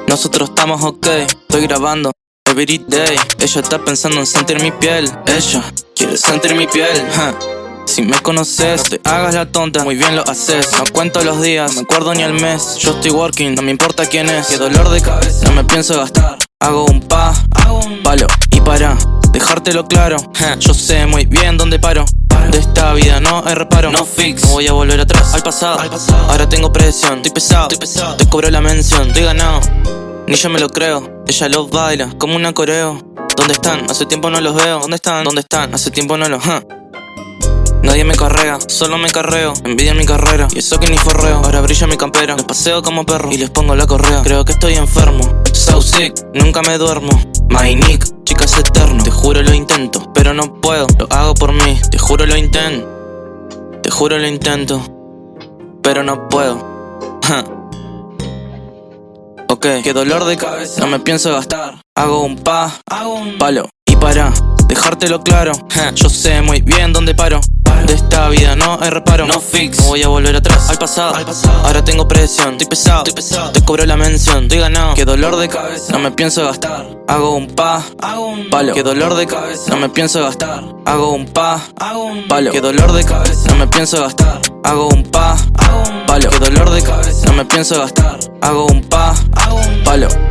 Nosotros estamos ok, estoy grabando every day. Ella está pensando en sentir mi piel. Ella quiere sentir mi piel. Si me conoces, te hagas la tonta, muy bien lo haces. No cuento los días, no me acuerdo ni el mes. Yo estoy working, no me importa quién es. Qué dolor de cabeza, no me pienso gastar. Hago un palo y para dejártelo claro, yo sé muy bien dónde paro. De esta vida no hay reparo, no fix, no voy a volver atrás, al pasado. Ahora tengo presión, estoy pesado, te cobro la mención, estoy ganado. Ni yo me lo creo, ella lo baila como una coreo. ¿Dónde están? Hace tiempo no los veo. ¿Dónde están? ¿Dónde están? Hace tiempo no los... Nadie me carrea, solo me carreo. Envidian mi carrera, y eso que ni forreo. Ahora brilla mi campera, los paseo como perro y les pongo la correa. Creo que estoy enfermo, so sick, nunca me duermo. My nick, chica es eterno. Te juro lo intento, pero no puedo. Lo hago por mí, te juro lo intento. Te juro lo intento, pero no puedo. Ok, qué dolor de cabeza, no me pienso gastar. Hago un palo y para dejártelo claro, yo sé muy bien dónde paro. De esta vida no hay reparo, no fix, no voy a volver atrás, al pasado. Ahora tengo presión, estoy pesado, te cobro la mención, estoy ganado. Qué dolor de cabeza, no me pienso gastar. Hago un palo, qué dolor de cabeza, no me pienso gastar. Hago un palo, qué dolor de cabeza, no me pienso gastar. Hago un palo, qué dolor de cabeza, no me pienso gastar. Hago un palo.